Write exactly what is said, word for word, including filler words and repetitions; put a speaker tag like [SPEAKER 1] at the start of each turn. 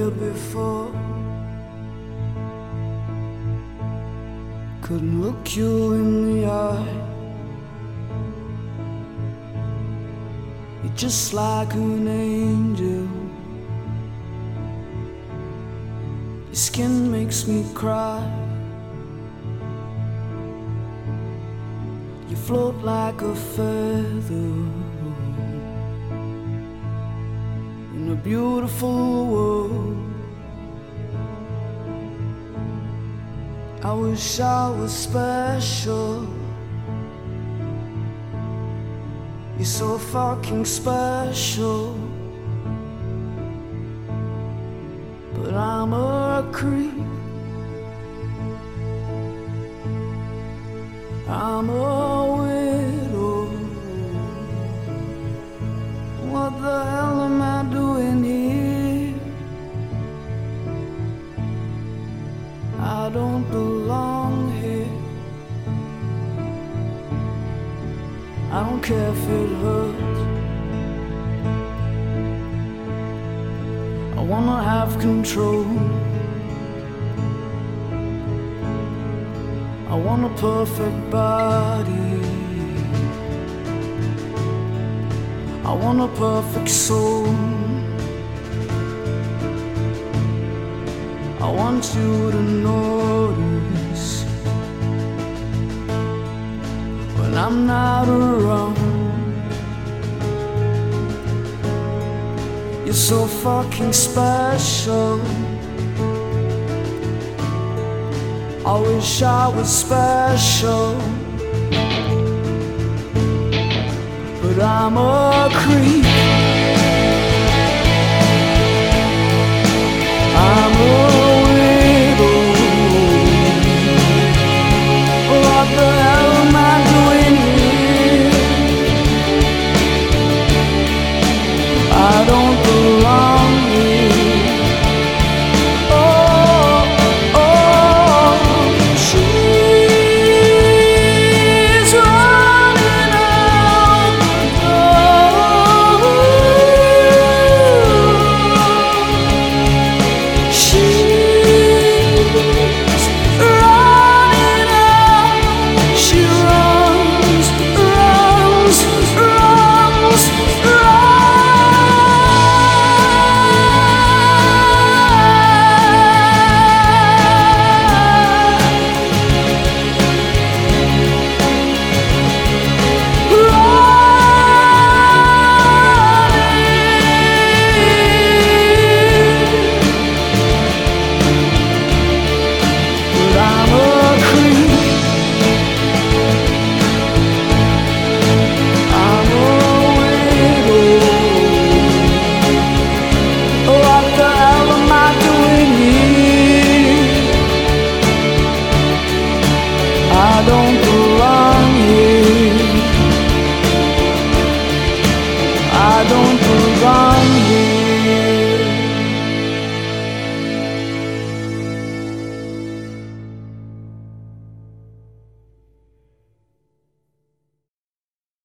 [SPEAKER 1] here before. Couldn't look you in the eye. You're just like an angel. Your skin makes me cry. You float like a feather in a beautiful world. I wish I was special. You're so fucking special. But I'm a creep. I'm a widow. What the hell am I doing here? I don't belong here. I don't care if it hurts. I wanna have control. I want a perfect body. I want a perfect soul. I want you to notice when I'm not around. You're so fucking special. I wish I was special, but I'm a creep.